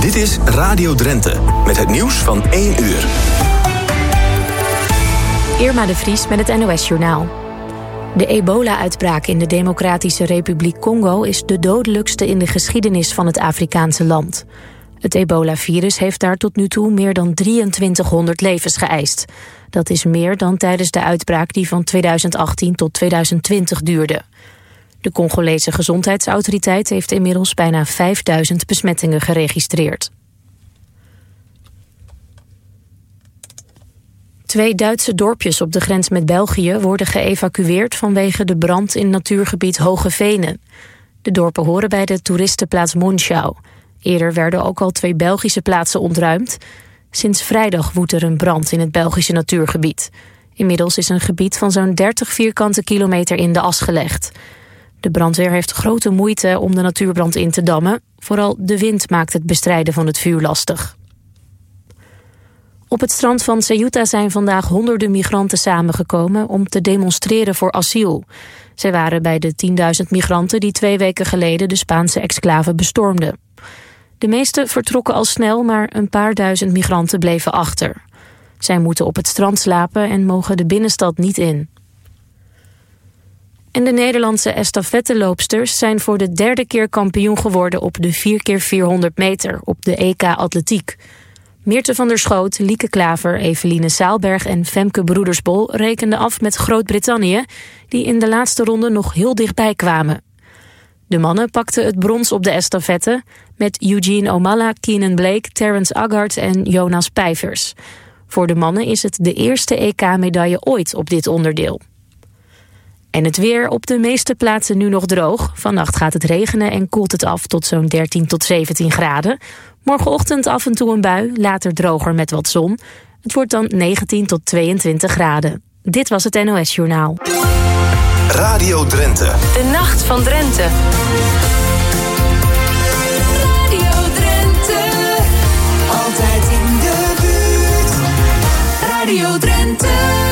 Dit is Radio Drenthe, met het nieuws van 1 uur. Irma de Vries met het NOS-journaal. De ebola-uitbraak in de Democratische Republiek Congo is de dodelijkste in de geschiedenis van het Afrikaanse land. Het ebola-virus heeft daar tot nu toe meer dan 2300 levens geëist. Dat is meer dan tijdens de uitbraak die van 2018 tot 2020 duurde. De Congolese Gezondheidsautoriteit heeft inmiddels bijna 5000 besmettingen geregistreerd. 2 Duitse dorpjes op de grens met België worden geëvacueerd vanwege de brand in natuurgebied Hoge Venen. De dorpen horen bij de toeristenplaats Monschau. Eerder werden ook al 2 Belgische plaatsen ontruimd. Sinds vrijdag woedt er een brand in het Belgische natuurgebied. Inmiddels is een gebied van zo'n 30 vierkante kilometer in de as gelegd. De brandweer heeft grote moeite om de natuurbrand in te dammen. Vooral de wind maakt het bestrijden van het vuur lastig. Op het strand van Ceuta zijn vandaag honderden migranten samengekomen om te demonstreren voor asiel. Zij waren bij de 10.000 migranten die 2 weken geleden de Spaanse exclave bestormden. De meeste vertrokken al snel, maar een paar duizend migranten bleven achter. Zij moeten op het strand slapen en mogen de binnenstad niet in. En de Nederlandse estafetteloopsters zijn voor de 3e keer kampioen geworden op de 4x400 meter op de EK Atletiek. Meerte van der Schoot, Lieke Klaver, Eveline Saalberg en Femke Broedersbol rekenden af met Groot-Brittannië, die in de laatste ronde nog heel dichtbij kwamen. De mannen pakten het brons op de estafette met Eugene Omalla, Keenan Blake, Terence Aggart en Jonas Pijvers. Voor de mannen is het de eerste EK-medaille ooit op dit onderdeel. En het weer op de meeste plaatsen nu nog droog. Vannacht gaat het regenen en koelt het af tot zo'n 13 tot 17 graden. Morgenochtend af en toe een bui, later droger met wat zon. Het wordt dan 19 tot 22 graden. Dit was het NOS-journaal. Radio Drenthe. De Nacht van Drenthe. Radio Drenthe. Altijd in de buurt. Radio Drenthe.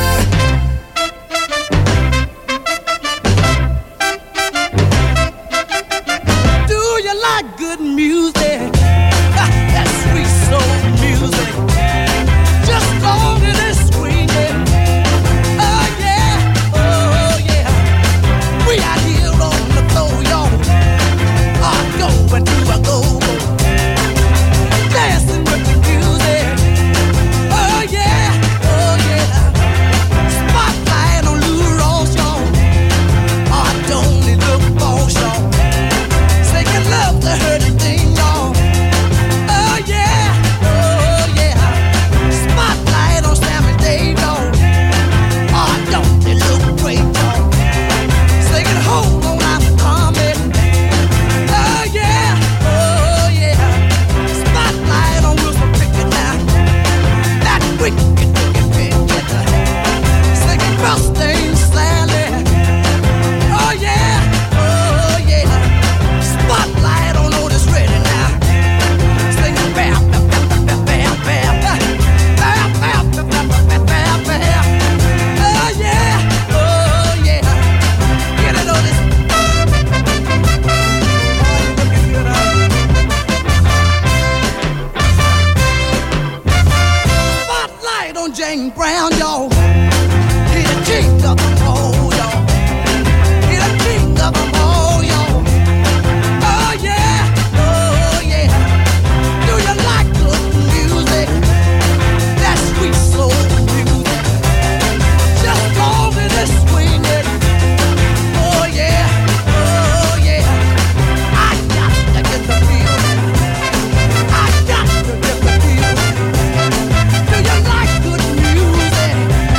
Good music, that sweet soul music, just long as it's swinging. Oh yeah, we out here on the floor, y'all. I go and do a go-go, dancing with the music. Oh yeah, spotlight on Lou Rawls, y'all. I don't need look for y'all. Love the hurting thing, y'all. Oh yeah, spotlight on Sammy Dave, y'all. Oh, don't they look great, y'all? Singing hold on, I'm coming. Oh yeah, spotlight on Wilson Pickett now. That wicked Pickett, singing Rustin Sally. Oh yeah. Spotlight on Otis Ready now. Singing bam, bam, bam, bam, bam, bam, bam, bam, bam, bam, bam. Oh yeah, get it, Otis. Spotlight on Jane Brown, y'all. He's the king of them all, y'all. He's the king of them all, y'all. Sweet soul music, just long as it's swinging. Oh yeah, I got to get the feeling. I got to get the feeling. Do you like good music?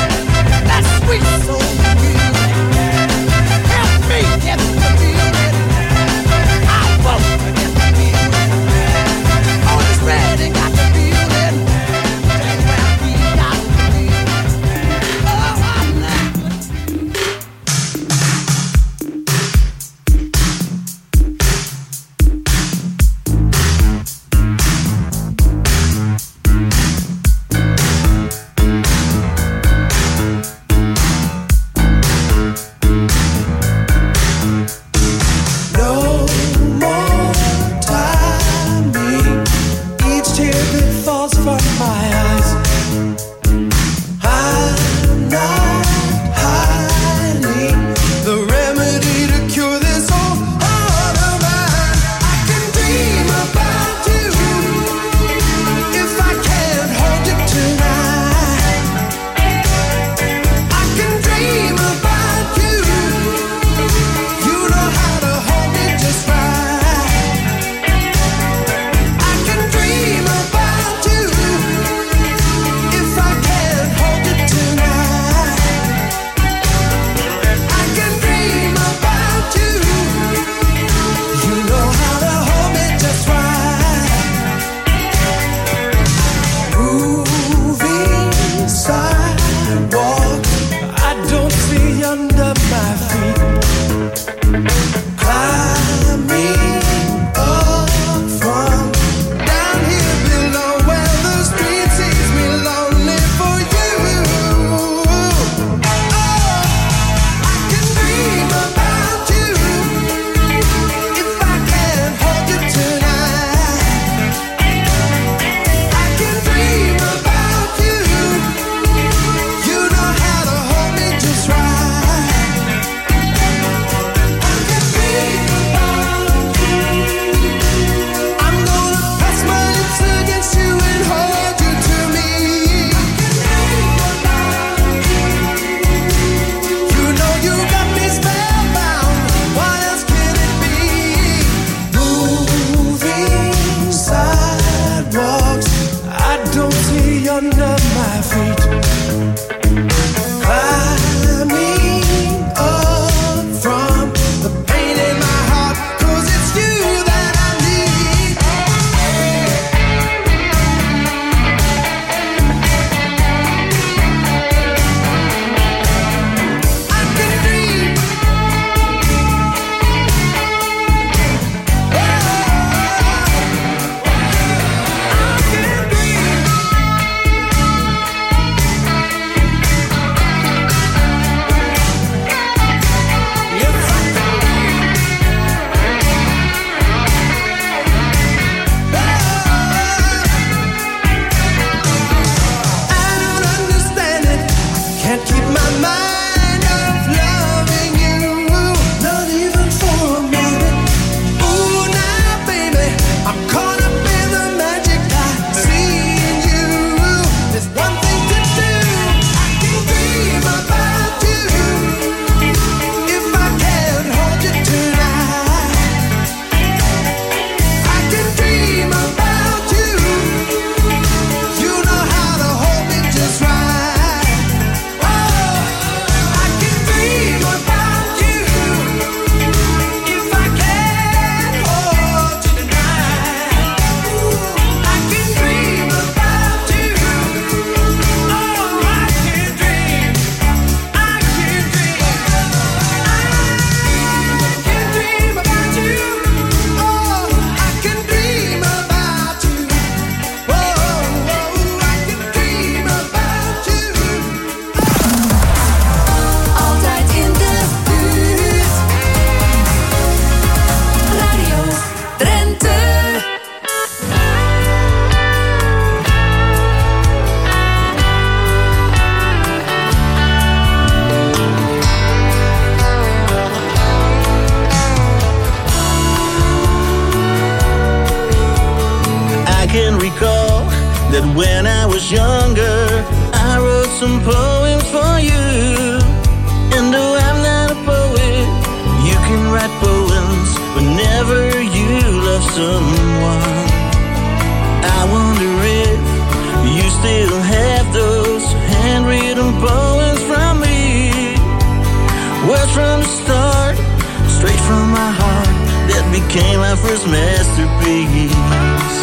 can recall that when I was younger, I wrote some poems for you. And though I'm not a poet, you can write poems whenever you love someone. I wonder if you still have those handwritten poems from me. Words from the start, straight from my heart, that became my first masterpiece.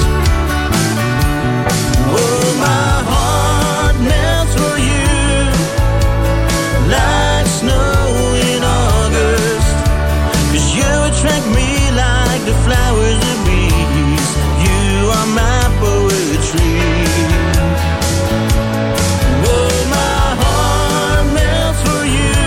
Oh, my heart melts for you like snow in August, 'cause you attract me like the flowers of bees. You are my poetry. Oh, my heart melts for you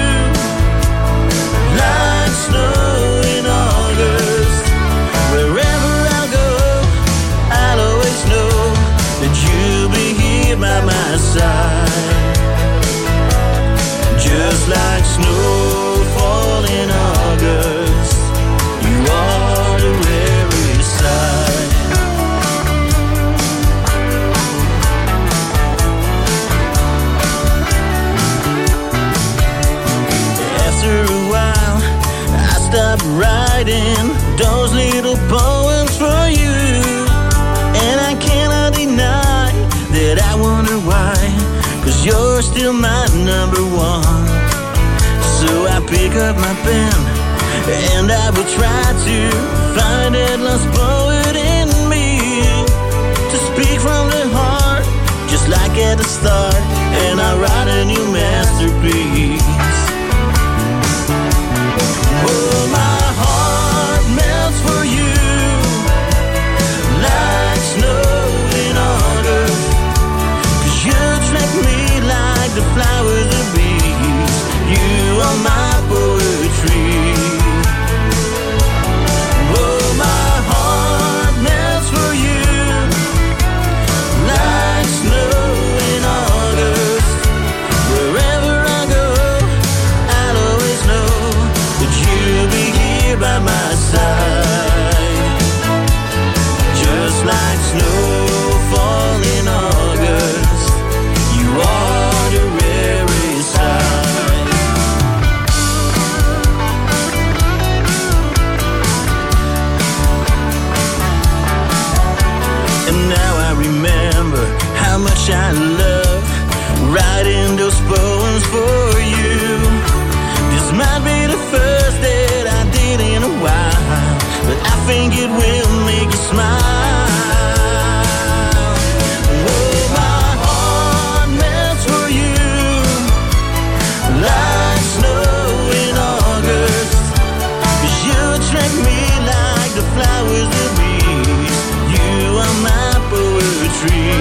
like snow in August. Wherever I go, I'll always know that you'll be here by my side. Just like snowfall in August, you are the rarest sight. After a while, I stopped writing those little poems for you, and I cannot deny that I wonder why, 'cause you're still my number one. So I pick up my pen and I will try to find that lost poet in me, to speak from the heart, just like at the start, and I write a new masterpiece. Oh, my heart melts for you like snow in August, 'cause you attract me like the flowers of bees. You are my poetry. Oh, my heart melts for you like snow in August. Wherever I go, I'll always know that you'll be here by my side. Just like snowfall in August, you are the rarest sight. And now I remember how much I love writing those poems for you. This might be the first that I did in a while, but I think it will make you smile. Oh, my heart melts for you like snow in August, 'cause you attract me like the flowers of bees. You are my poetry.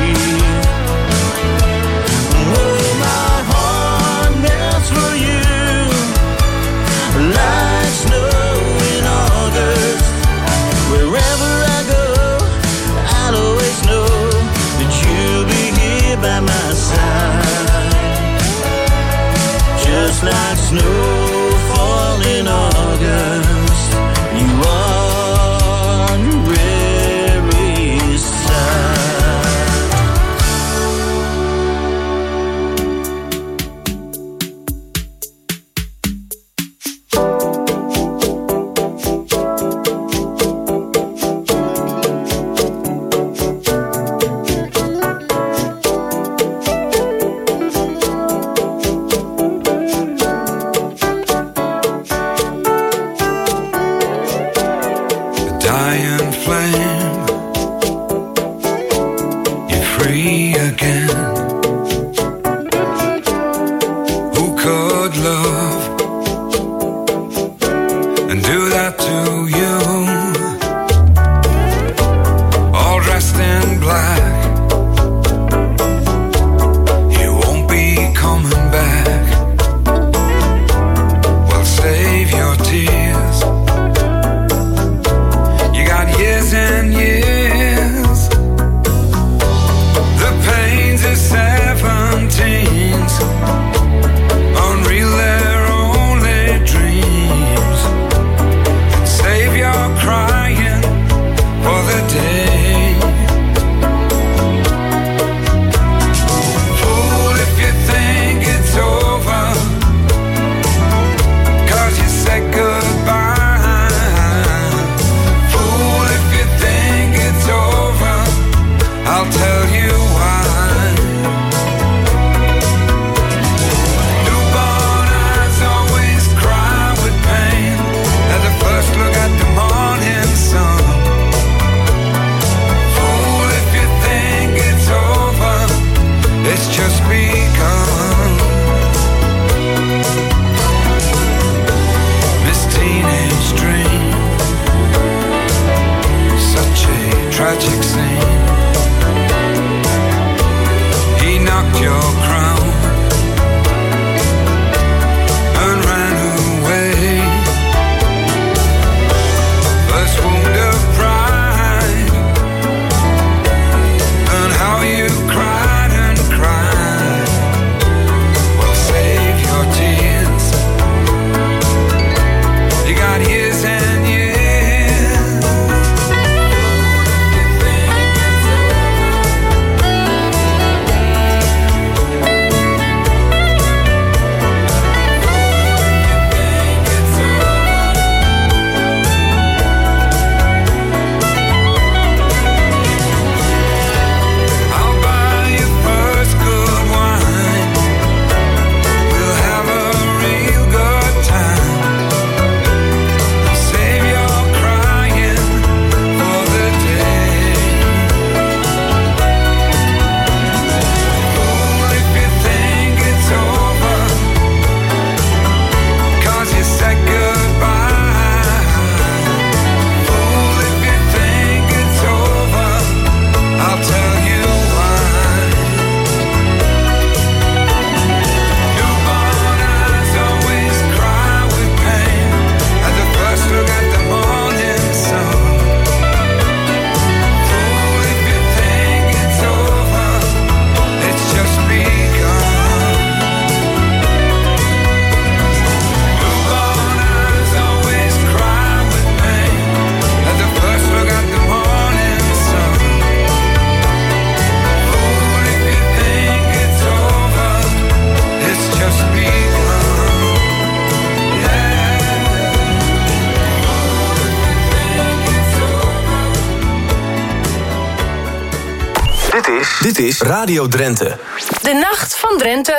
Oh, my heart melts for you like snow in August. Wherever I go, I'll always know that you'll be here by my side. Just like snowfall in August, you are the rarest sight. Dying flame, you're free again. Who could love and do that to you? All dressed in black, you won't be coming back. Well, save your tears. You got years and years. The pains of 17s, unreal, they're only dreams. Save your crying for the day Dit is Radio Drenthe. De Nacht van Drenthe.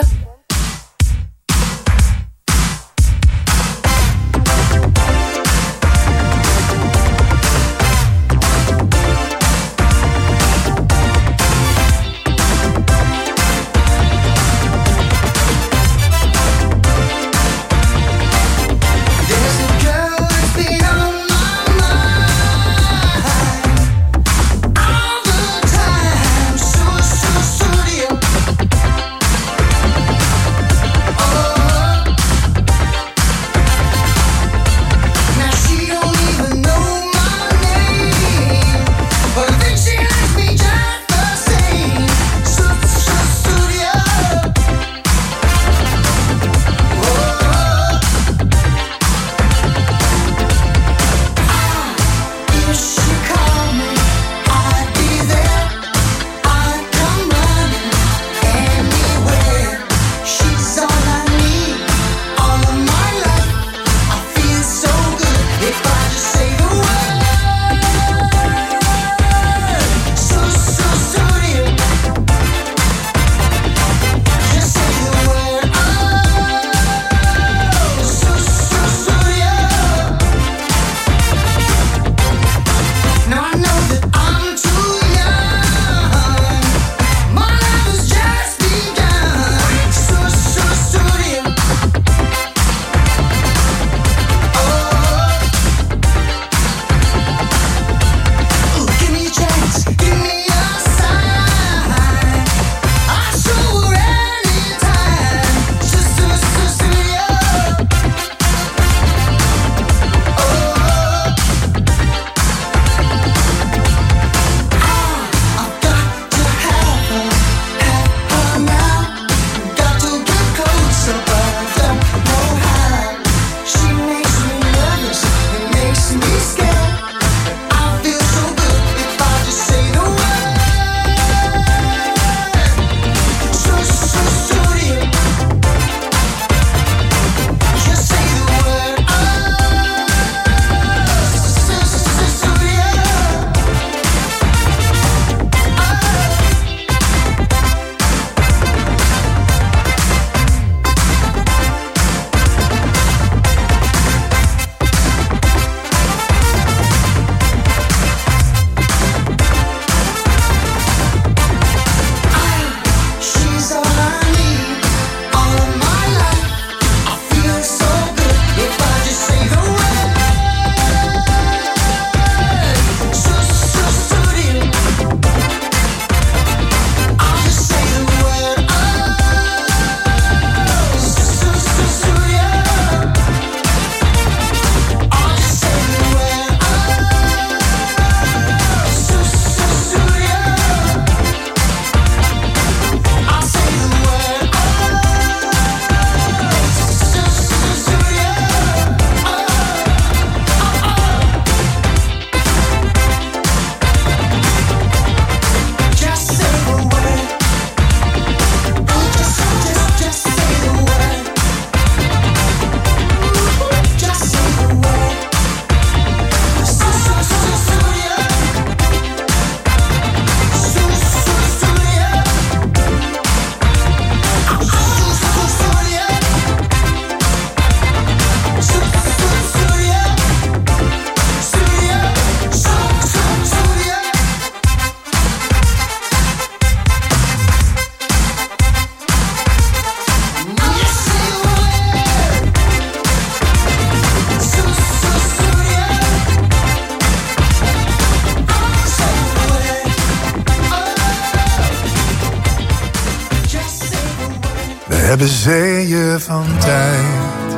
hebben zeeën van tijd.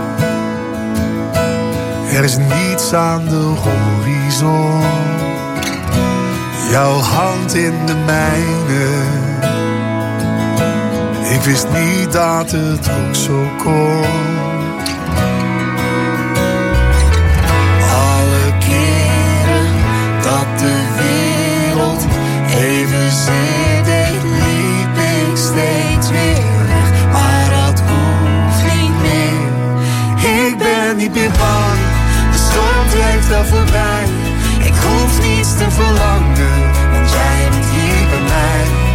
Er is niets aan de horizon. Jouw hand in de mijne. Ik wist niet dat het ook zo kon. Alle keren dat de wereld evenzeer deed, liep ik steeds weer weg. Maar dat hoeft niet meer. Ik ben niet meer bang. De storm trekt al voorbij. Ik hoef niets te verlangen, want jij bent hier bij mij.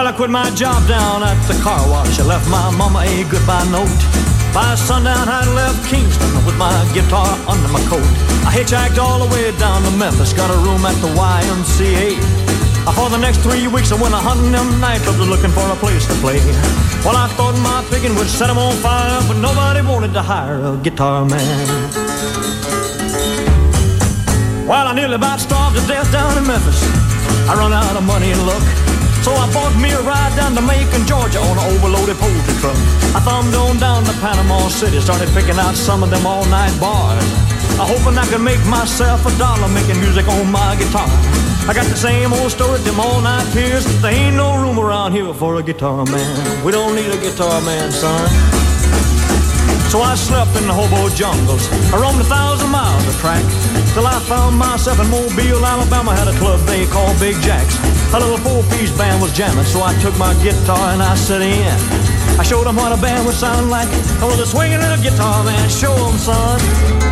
I quit my job down at the car wash. I left my mama a goodbye note. By sundown, I left Kingston with my guitar under my coat. I hitchhiked all the way down to Memphis, got a room at the YMCA. For the next 3 weeks, I went a-hunting them nightclubs looking for a place to play. Well, I thought my picking would set them on fire, but nobody wanted to hire a guitar man. Well, I nearly about starved to death down in Memphis. I run out of money and luck, so I bought me a ride down to Macon, Georgia on an overloaded poultry truck. I thumbed on down to Panama City, started picking out some of them all-night bars, hoping I could make myself $1 making music on my guitar. I got the same old story at them all-night peers. There ain't no room around here for a guitar man. We don't need a guitar man, son. So I slept in the hobo jungles. I roamed 1,000 miles of track till I found myself in Mobile, Alabama. Had a club they called Big Jack's. A little 4-piece band was jamming, so I took my guitar and I set in. I showed them what a band would sound like. I was a swinging little guitar man. Show them, son.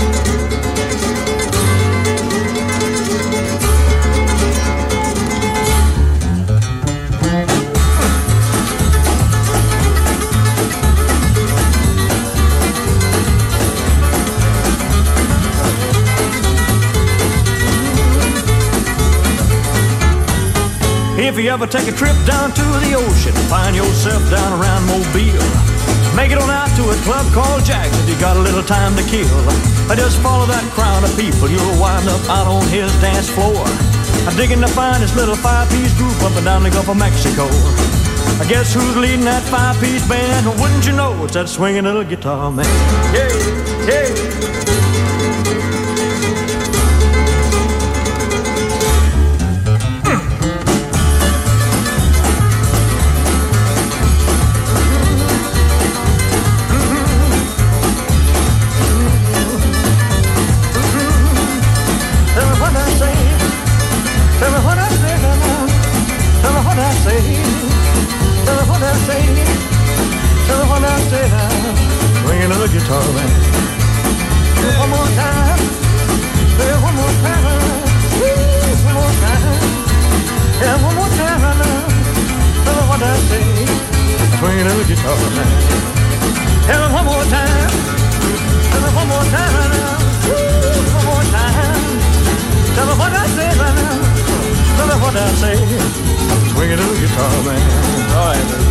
If you ever take a trip down to the ocean, find yourself down around Mobile, make it on out to a club called Jack's if you got a little time to kill. Just follow that crowd of people, you'll wind up out on his dance floor, digging the finest little 5-piece group up and down the Gulf of Mexico. I guess who's leading that 5-piece band? Wouldn't you know it's that swinging little guitar man? Yeah, yeah. Guitar man. One more time, one more time, one more time, yeah, one more time. Tell me what I say, swing another guitar man. Tell me one more time, tell me one more time, one more time. Tell me what I say, tell me what I say, swing another guitar man. All right, baby.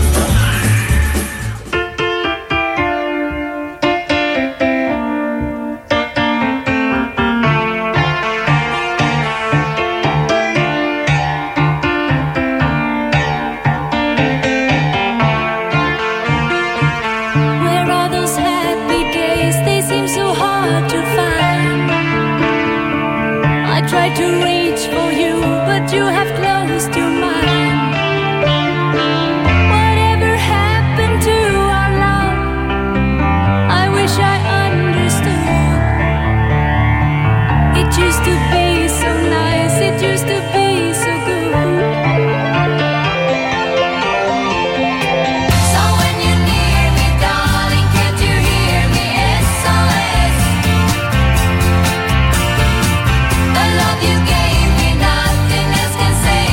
Say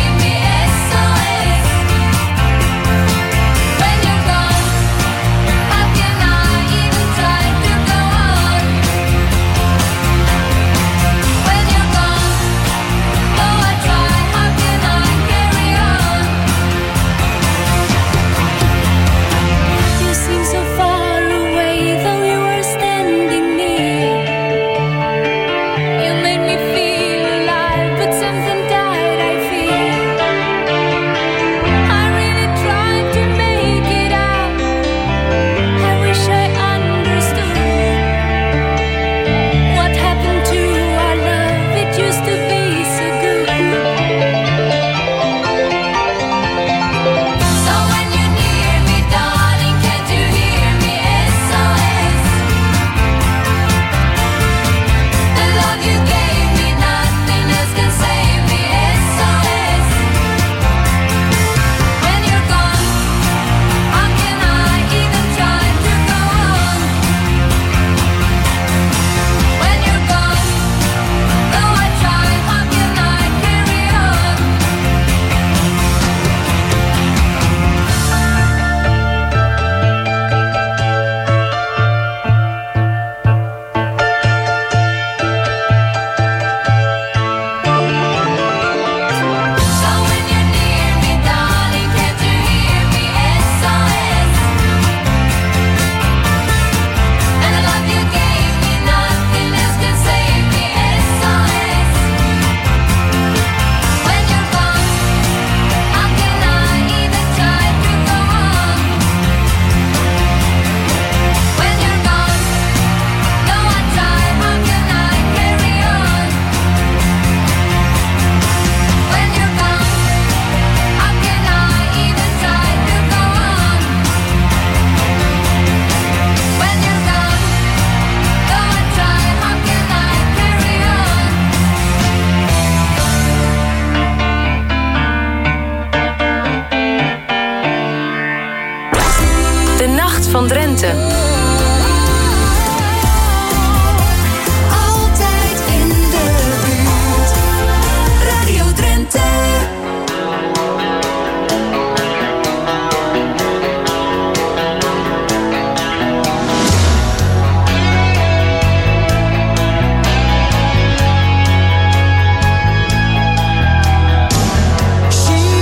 De Nacht van Drenthe. Altijd in de buurt. Radio Drenthe.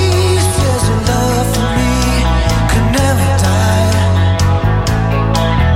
She says her love for me could never die.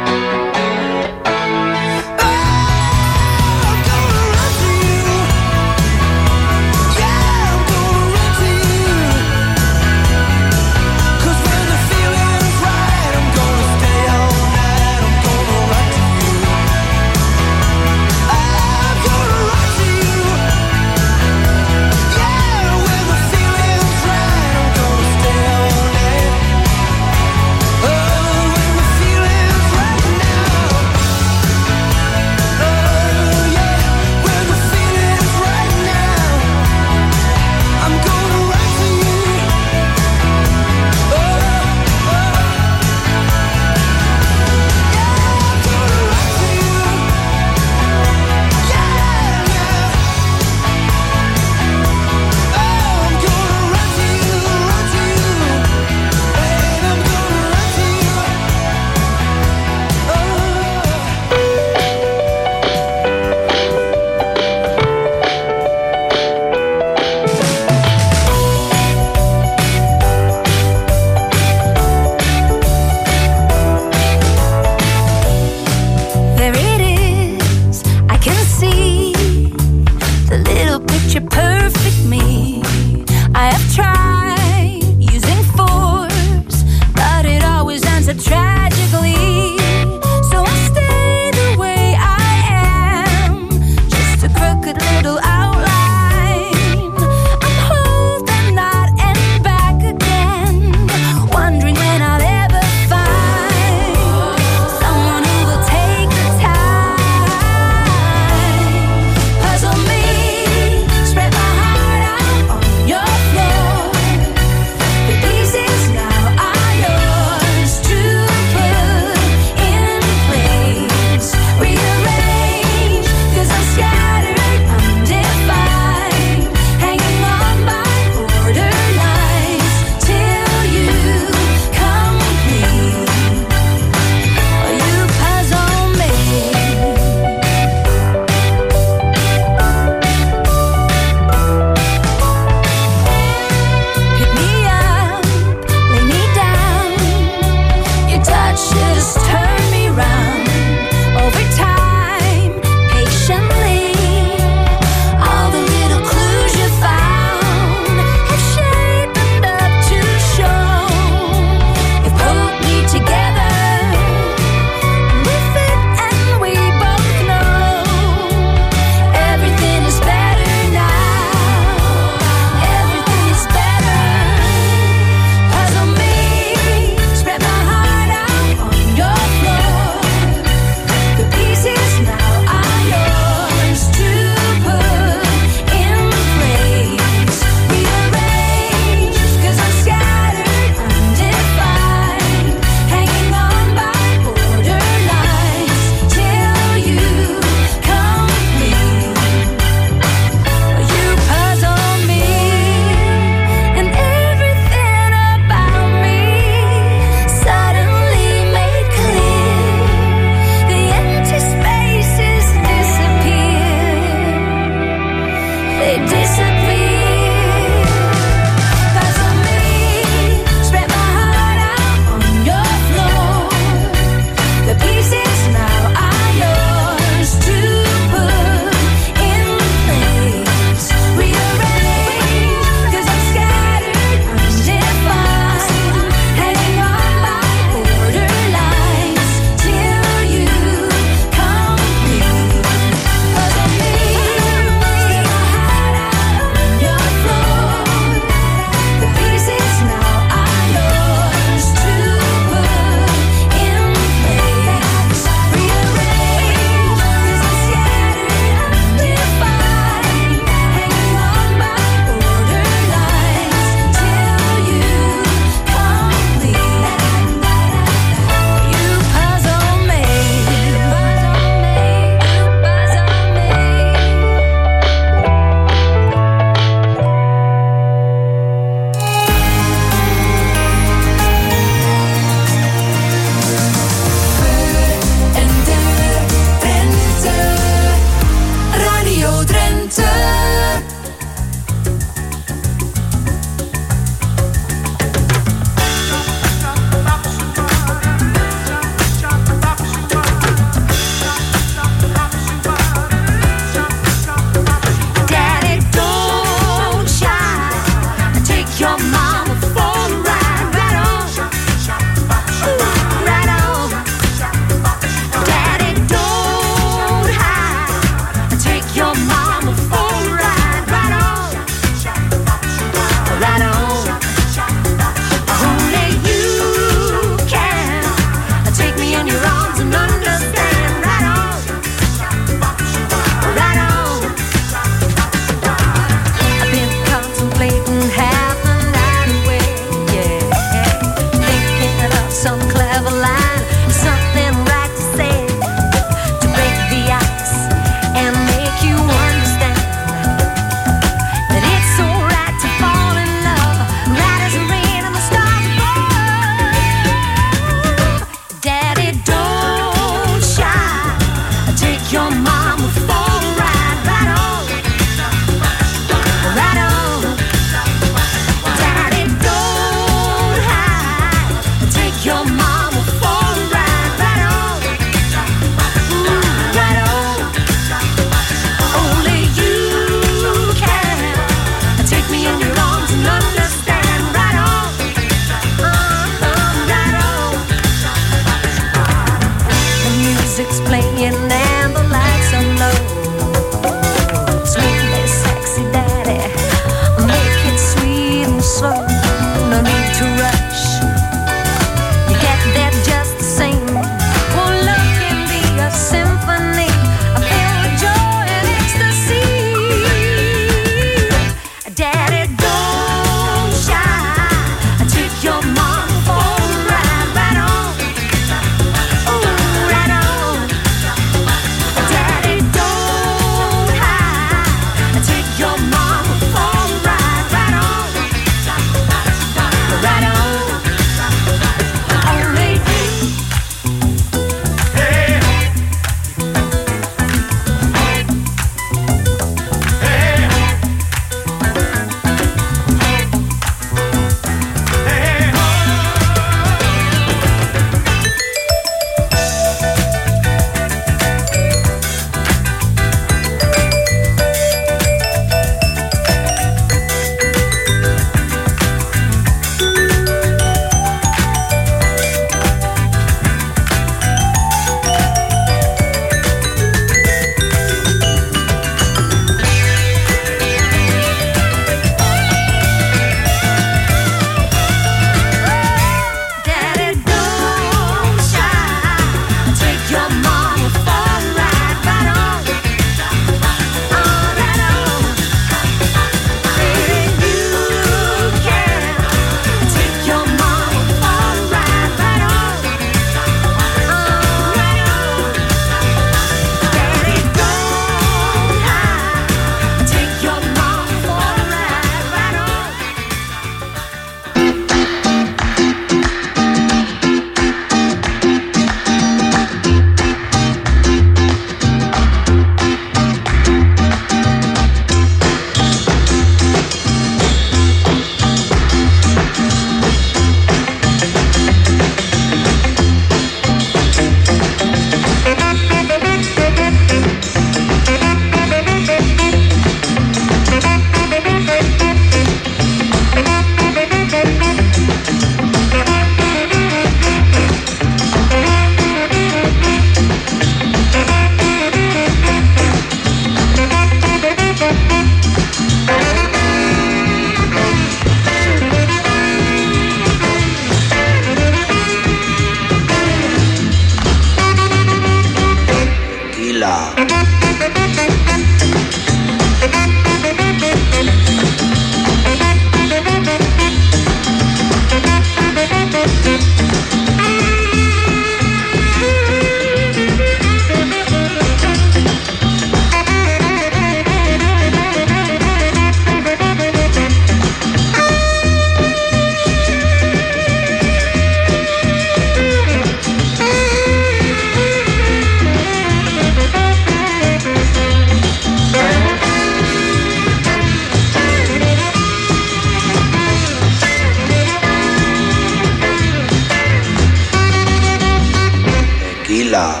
Ja.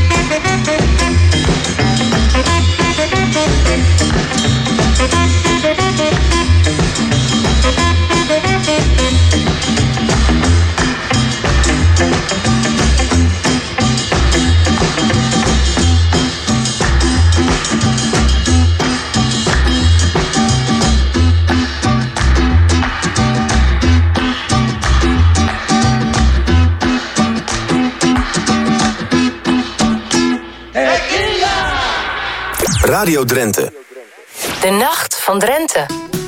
Radio Drenthe. De Nacht van Drenthe.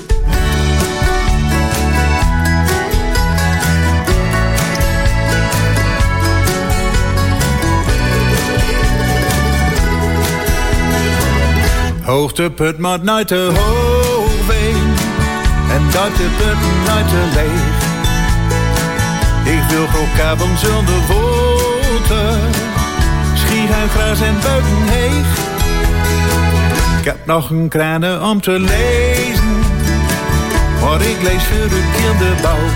Hoogteput moet nooit te hoog zijn en dat de putten nooit te leeg. Ik wil gewoon kabel zonder water, schiet aan gras en buiten heeg. Ik heb nog een kranen om te lezen, maar ik lees voor de kinderbouw.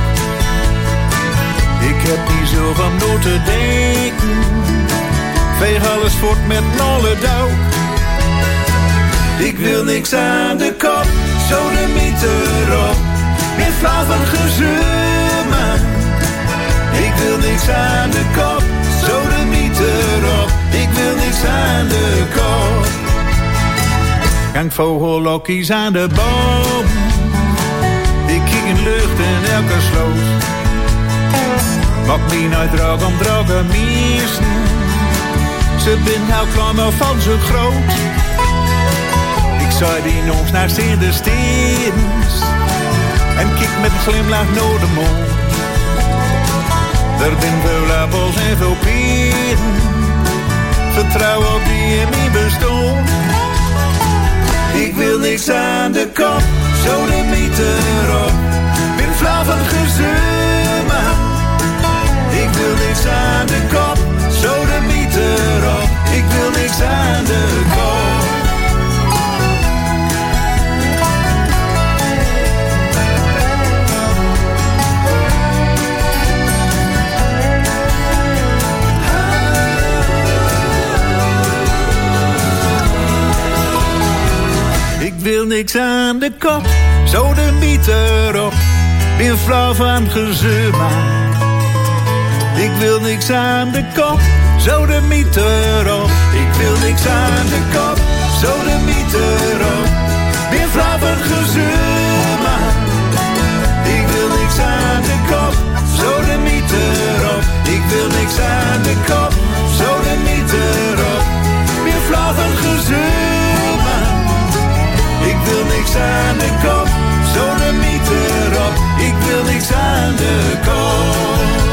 Ik heb niet zo van nood te denken, veeg alles voort met nolle dauw. Ik wil niks aan de kop, zo de mieter op, meer flauw van gezeur, man. Ik wil niks aan de kop, zo de mieter op, ik wil niks aan de kop. Gang vogellokkies aan de boom, ik kijk in lucht in elke sloot. Maak me nooit droog om droge miesten, ze bin heel klein maar van zo groot. Ik zou die nog naar in de steens en kijk met een glimlach naar de mond. Er zijn veel appels en veel peren, vertrouw op die in mijn bestond. Ik wil niks aan de kop, zo de mieter op, ben flauw van gezeur, man. Ik wil niks aan de kop, zo de mieter op, ik wil niks aan de kop. Ik wil niks aan de kop, zo de mieter op, ben flauw van gezeur, man. Ik wil niks aan de kop, zo de mieter op. Ik wil niks aan de kop, zo de mieter op, ben flauw van gezeur, man. Ik wil niks aan de kop, zo de mieter op. Ik wil niks aan de kop, zo de mieter op, ben flauw van gezeur, man. Ik wil niks aan de kop, zo de mieter op. Ik wil niks aan de kop.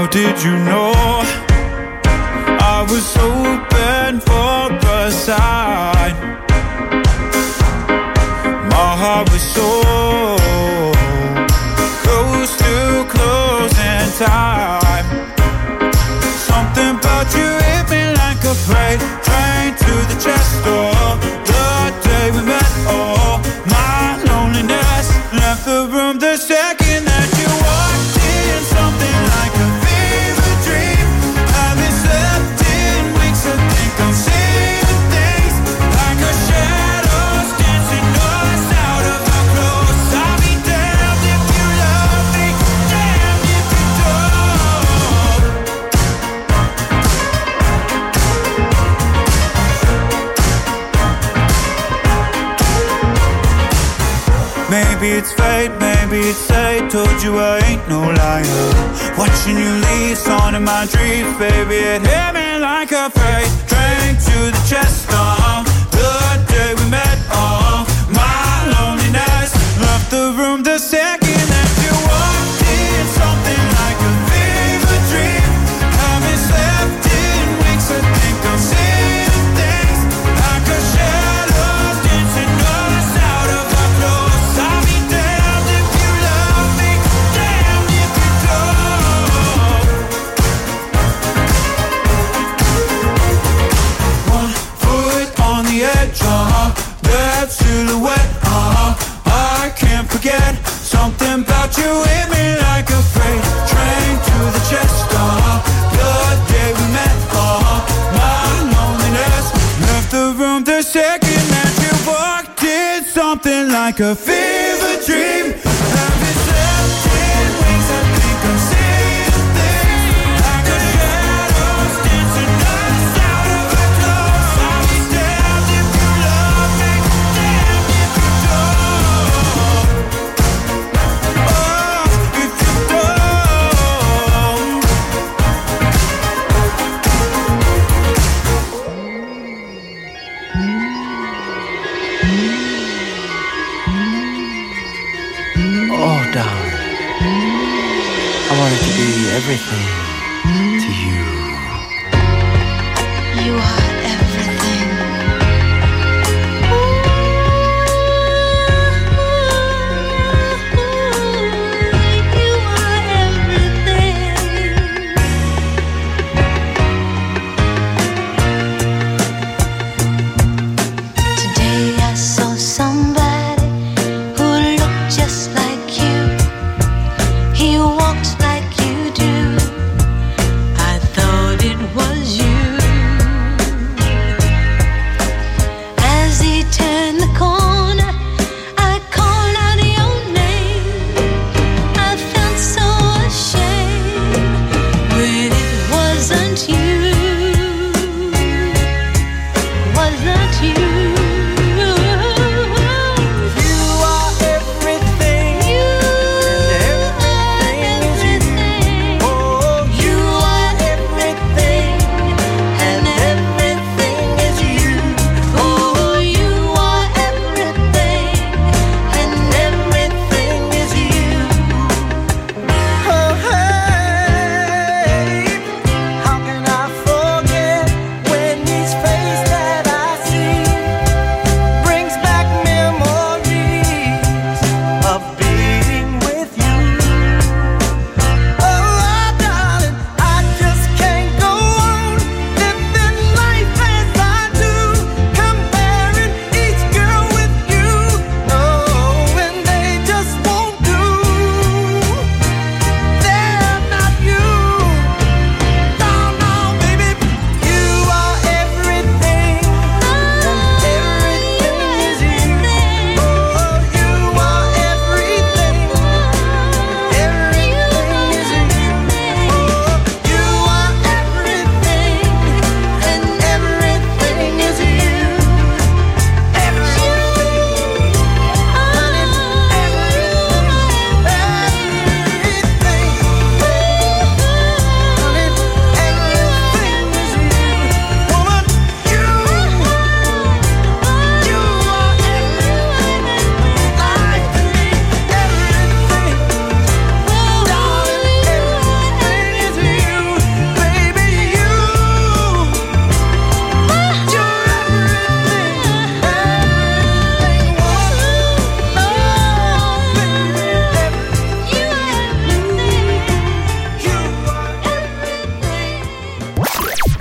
Little did you know I was open for a sign. My heart was so close to closing time. Something about you hit me like a freight train to the chest door. The day we met, oh, my loneliness left the room the second that you walked in. Something like a fever dream. Haven't slept in weeks, I think I'm seeing things like a shadows dancing us out of our clothes. I'll be damned if you love me, damned if you don't. Maybe it's fate, maybe it's fate. Told you I ain't no liar. Watching you leave, song in my dreams, baby. It hit me like a freight train to the chest. The day we met, my loneliness left the room the second that you walked in. Something like a fever dream. Haven't slept in weeks, I think I'm seeing things like a shadow dancing us out of our clothes. I'll be damned if you love me, damned if you don't. One foot on the edge, that silhouette, I can't forget. Something about you hit me like a freight train to the chest. The day we met, my loneliness left the room the second that you walked in. Something like a fever dream. Haven't slept in weeks, I think I'm seeing things like a shadows dancing us out of our clothes. I'll be damned if you love me, damned if you don't. Oh, if you don't. Oh, darling, I wanted to be everything to you. You are everything. You are everything. Today I saw somebody who looked just like you. He walked like you do.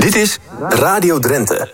Dit is Radio Drenthe.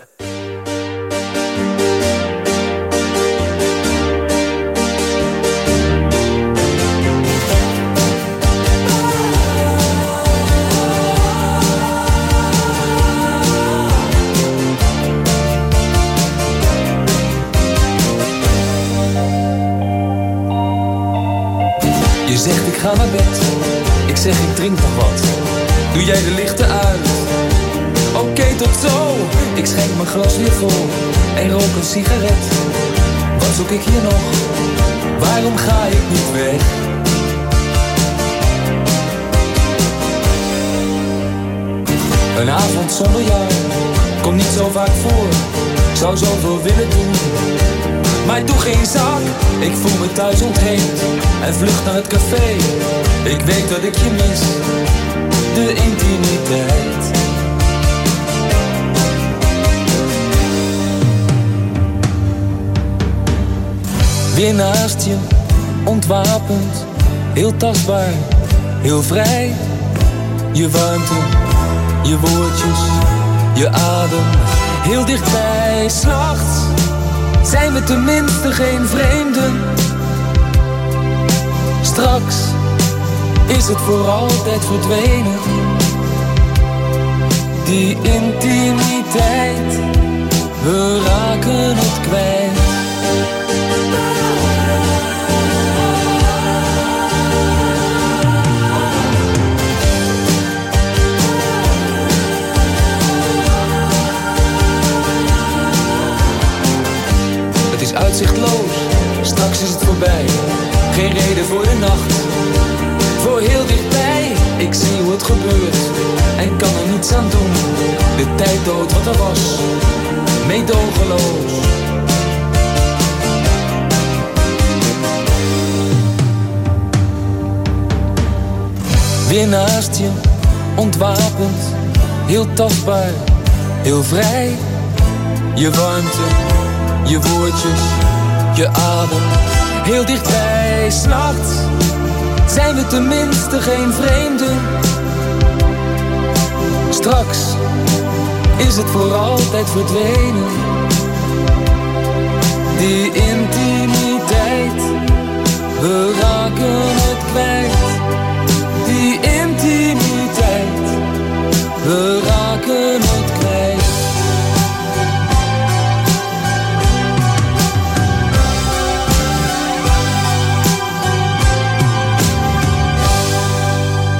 Je zegt ik ga naar bed, ik zeg ik drink nog wat. Doe jij de lichten uit? Oké, tot zo. Ik schenk mijn glas weer vol en rook een sigaret. Wat zoek ik hier nog? Waarom ga ik niet weg? Een avond zonder jou komt niet zo vaak voor. Ik zou zoveel willen doen, maar ik doe geen zak. Ik voel me thuis ontheemd en vlucht naar het café. Ik weet dat ik je mis, de intimiteit. Weer naast je, ontwapend, heel tastbaar, heel vrij. Je warmte, je woordjes, je adem, heel dichtbij. 's Nachts zijn we tenminste geen vreemden. Straks is het voor altijd verdwenen. Die intimiteit, we raken het kwijt. Uitzichtloos, straks is het voorbij. Geen reden voor de nacht, voor heel dichtbij. Ik zie hoe het gebeurt en kan er niets aan doen. De tijd dood wat er was, meedogenloos. Weer naast je, ontwapend, heel tastbaar, heel vrij. Je warmte, je woordjes, je adem, heel dichtbij. 's Nachts zijn we tenminste geen vreemden. Straks is het voor altijd verdwenen. Die intimiteit, we raken het kwijt.